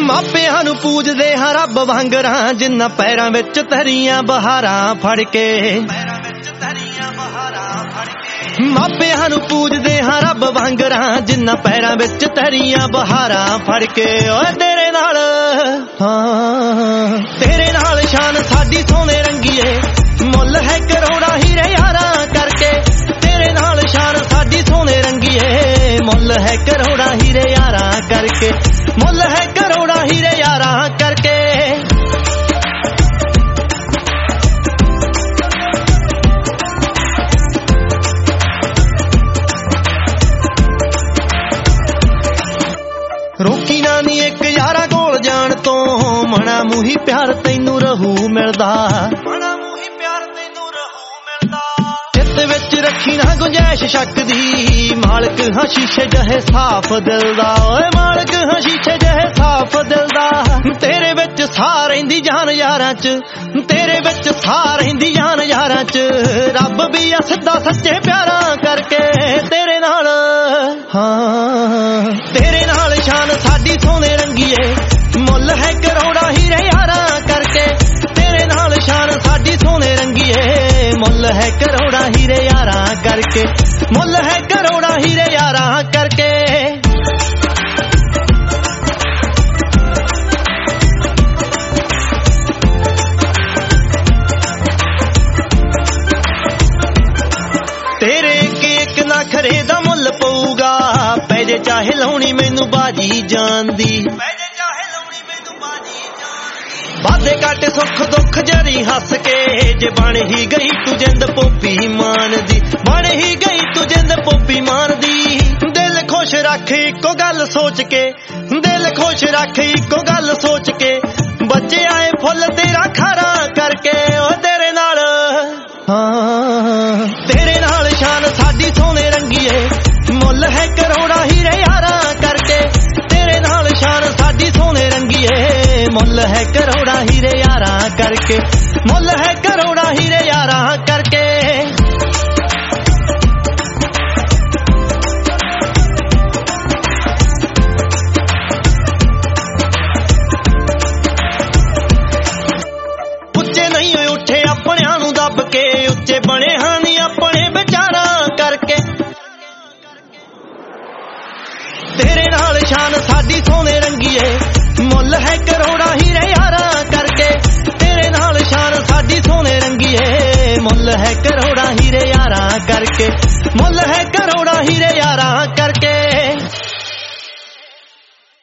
ਮਾਪਿਆਂ ਨੂੰ ਪੂਜਦੇ ਹਾਂ ਰੱਬ ਵਾਂਗਰਾਂ, ਜਿਨ੍ਹਾਂ ਪੈਰਾਂ ਵਿੱਚ ਧਰੀਆਂ ਬਹਾਰਾਂ ਫੜ ਕੇ। ਮਾਪਿਆਂ ਨੂੰ ਪੂਜਦੇ ਹਾਂ ਰੱਬ ਵਾਂਗਰਾਂ, ਜਿਨ੍ਹਾਂ ਪੈਰਾਂ ਵਿੱਚ ਧਰੀਆਂ ਬਹਾਰਾਂ ਫੜ ਕੇ। ਓਏ ਤੇਰੇ ਨਾਲ ਤੇਰੇ ਨਾਲ ਸ਼ਾਨ ਸਾਡੀ ਸੋਹਣੇ ਰੰਗੀਏ, ਮੁੱਲ ਹੈ ਕਰੋੜਾਂ ਹੀਰੇ ਯਾਰਾਂ ਕਰਕੇ। ਤੇਰੇ ਨਾਲ ਸ਼ਾਨ ਸਾਡੀ ਸੋਹਣੇ ਰੰਗੀਏ, ਮੁੱਲ ਹੈ ਕਰੋੜਾਂ ਹੀਰੇ ਯਾਰਾਂ ਕਰਕੇ, ਮੁੱਲ ਹੈ ਕਰੋੜਾਂ ਹੀਰੇ ਯਾਰਾਂ ਕਰਕੇ। ਰੋਕੀ ਨਾ ਨੀ ਇੱਕ ਯਾਰਾਂ ਕੋਲ ਜਾਣ ਤੋਂ, ਮਣਾ ਮੂੰਹੀ ਪਿਆਰ ਤੈਨੂੰ ਰਹੂ ਮਿਲਦਾ, ਮਣਾ ਮੂੰਹੀ ਪਿਆਰ ਤੈਨੂੰ ਰਹੂ ਮਿਲਦਾ। ਚਿੱਤ ਵਿੱਚ ਰੱਖੀ ਨਾ ਗੁੰਜਾਇਸ਼ ਸ਼ੱਕ ਦੀ, ਮਾਲਕ ਹਾਂ ਸ਼ੀਸ਼ੇ ਜਿਹੇ ਸਾਫ਼ ਦਿਲ ਦਾ। ਓਏ ਮਾਲਕ ਹਾਂ ਸ਼ੀਸ਼ੇ ਜਿਹੇ ਸਾਫ਼ ਦਿਲ ਦਾ। ਤੇਰੇ ਵਿੱਚ ਸਾਹ ਰਹਿੰਦੀ ਜਾਨ ਯਾਰਾਂ ਚ, ਤੇਰੇ ਵਿੱਚ ਸਾਹ ਰਹਿੰਦੀ ਜਾਨ ਯਾਰਾਂ ਚ। ਰੱਬ ਵੀ ਆ ਸਿੱਧਾ ਸੱਚੇ ਪਿਆਰਾਂ ਕਰਕੇ। ਤੇਰੇ ਨਾਲ ਤੇਰੇ ਨਾਲ ਸ਼ਾਨ ਸਾਡੀ ਸੋਹਣੇ ਰੰਗੀਏ, ਮੁੱਲ ਹੈ ਕਰੋੜਾਂ ਹੀਰੇ ਯਾਰਾਂ ਕਰਕੇ। ਤੇਰੇ ਨਾਲ ਸ਼ਾਨ ਸਾਡੀ ਸੋਹਣੇ ਰੰਗੀਏ, ਮੁੱਲ ਹੈ ਕਰੋੜਾਂ ਹੀਰੇ ਯਾਰਾਂ ਕਰਕੇ, ਮੁੱਲ ਹੈ ਕਰੋੜਾਂ ਹੀਰੇ ਯਾਰਾਂ ਕਰਕੇ। ਤੇਰੇ ਇੱਕ ਨਾ ਖਰੇ ਦਾ ਮੁੱਲ ਪਊਗਾ, ਪੈ ਜੇ ਚਾਹੇ ਲਾਉਣੀ ਮੈਨੂੰ ਬਾਜੀ ਜਾਨ ਦੀ, ਪੈ ਜੇ ਚਾਹੇ ਲਾਉਣੀ ਮੈਨੂੰ ਬਾਜੀ ਜਾਨ ਦੀ। ਵਾਦੇ ਕੱਟ ਸੁੱਖ ਦੁੱਖ ਜਰੀ ਹੱਸ ਕੇ, ਜੇ ਬਣ ਹੀ ਗਈ ਤੂੰ ਜਿੰਦ ਪੋਪੀ ਮਾਨ ਦੀ, ਬਣ ਹੀ ਗਈ ਤੂੰ ਜਿੰਦ ਪੋਪੀ ਮਾਨ ਦੀ। ਦਿਲ ਖੁਸ਼ ਰੱਖ ਇੱਕੋ ਗੱਲ ਸੋਚ ਕੇ, ਦਿਲ ਖੁਸ਼ ਰੱਖ ਇੱਕੋ ਗੱਲ ਸੋਚ ਕੇ। ਬੱਚੇ ਆਏ ਫੁੱਲ ਤੇਰਾ ਖਾਰਾ ਕਰਕੇ। ਓ ਤੇਰੇ ਨਾਲ ਤੇਰੇ ਨਾਲ ਸ਼ਾਨ ਸਾਡੀ ਸੋਹਣੇ ਰੰਗੀਏ, ਮੁੱਲ ਹੈ ਕਰੋੜਾਂ ਹੀਰੇ ਯਾਰਾਂ ਕਰਕੇ। ਤੇਰੇ ਨਾਲ ਸ਼ਾਨ ਸਾਡੀ ਸੋਹਣੇ ਰੰਗੀਏ, ਮੁੱਲ ਹੈ ਕਰੋੜਾਂ ਹੀਰੇ ਯਾਰਾਂ ਕਰਕੇ, ਮੁੱਲ ਹੈ ਕਰੋੜਾਂ ਹੀਰੇ ਯਾਰਾਂ ਕਰਕੇ। ਉੱਚੇ ਨਹੀਂ ਉੱਠੇ ਆਪਣਿਆਂ ਨੂੰ ਦੱਬ ਕੇ, ਉੱਚੇ ਬਣੇ ਹਾਂ ਨੀ ਆਪਣੇ ਵਿਚਾਰਾਂ ਕਰਕੇ। ਤੇਰੇ ਨਾਲ ਸ਼ਾਨ ਸਾਡੀ ਸੋਹਣੇ ਰੰਗੀਏ, ਮੁੱਲ ਹੈ ਕਰੋੜਾਂ ਹੀਰੇ ਯਾਰਾਂ ਕਰਕੇ। ਤੇਰੇ ਨਾਲ ਸ਼ਾਨ ਸਾਡੀ ਸੋਹਣੇ ਰੰਗੀਏ, ਮੁੱਲ ਹੈ ਕਰੋੜਾਂ ਹੀਰੇ ਯਾਰਾਂ ਕਰਕੇ, ਮੁੱਲ ਹੈ